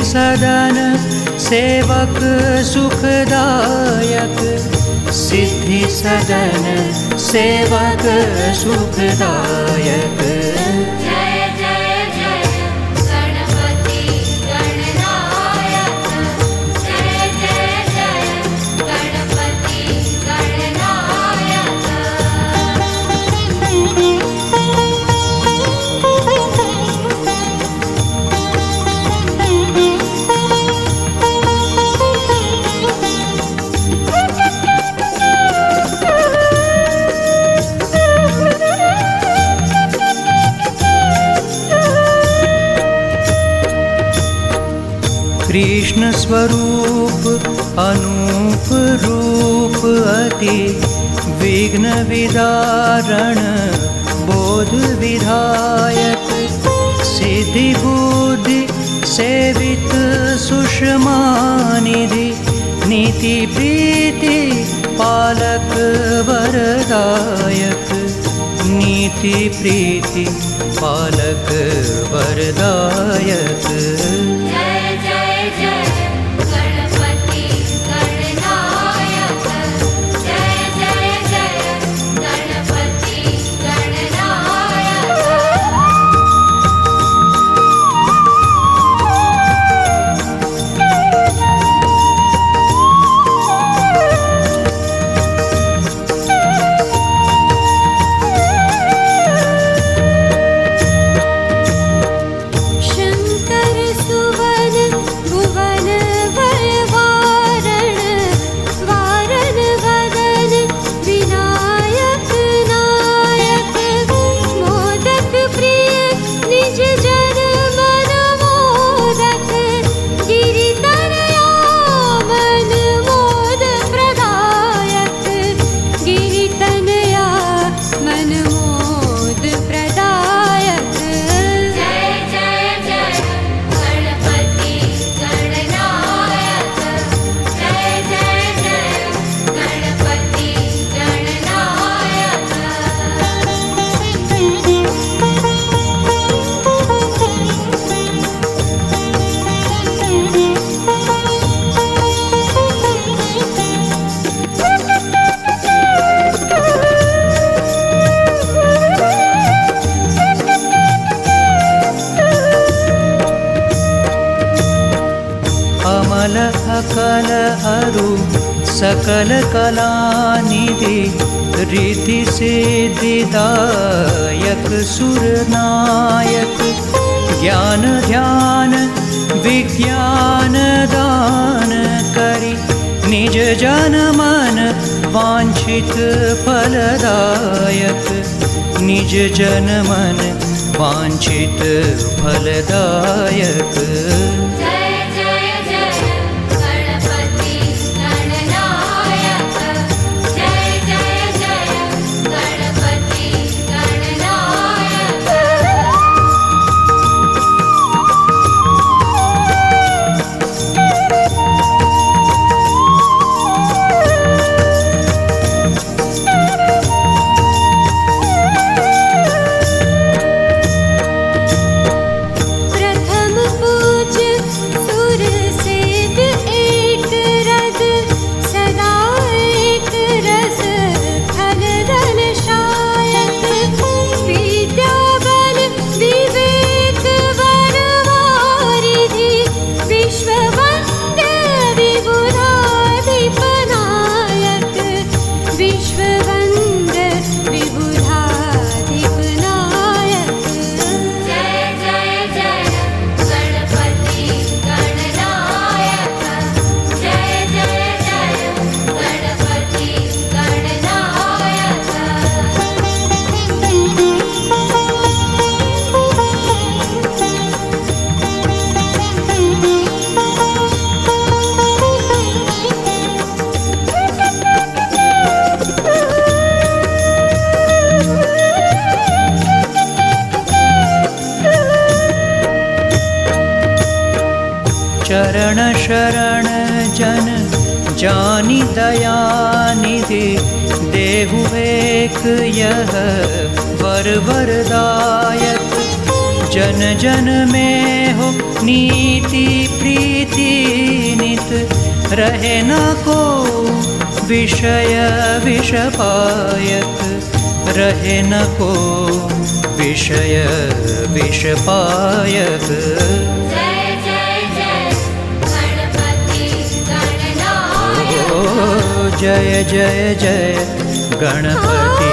सदन सेवक सुखदायक, सिद्धि सदन सेवक सुखदायक। जय जय जय गणपति गणनायक, जय जय जय गणपति गणनायक। कृष्ण स्वरूप अनूप रूप अति विघ्न विदारण बोध विधायक, सिद्धि बुद्धि सेवित सुषमा निधि, नीति प्रीति पालक वरदायक, नीति प्रीति पालक वरदायक। जय जय जय गणपति गणनायक, जय जय जय गणपति गणनायक। शंकर सुवन भुवन भयवारण, वारण वदन विनायक नायक, मोदक प्रिय निज जन मन मोदक, गिरितनया मन मोद प्रदायक, गिरितनया मन मोद प्रदायक। जय जय जय गणपति गणनायक, जय जय जय गणपति गणनायक। अमल अकल अरु सकल कलानिधि, रिद्धि सिद्धिदायक सुरनायक, ज्ञान ध्यान विज्ञान दान करि, निज जन मन वांछित फलदायक, निज जन मन वांछित फलदायक। जय जय जय गणपति गणनायक, जय जय जय गणपति गणनायक। प्रथम पूज्य सुर सेव एक रद, सदा एक रस खल धन शायक, विद्या बल विवेक वरवारिधि, विश्ववंद्य विबुधाधिप नायक, विश्ववंद्य विबुधाधिप नायक। जय जय जय गणपति गणनायक, जय जय जय गणपति गणनायक। चरण शरण जन जानी दया निधि, देहु एक यह वर वरदायक, जन जन में हो नीति प्रीति नित, रहे न को विषय विषपायक, रहे न को विषय विषपायक। जय जय जय गणपति गणनायक। जय जय जय गणपति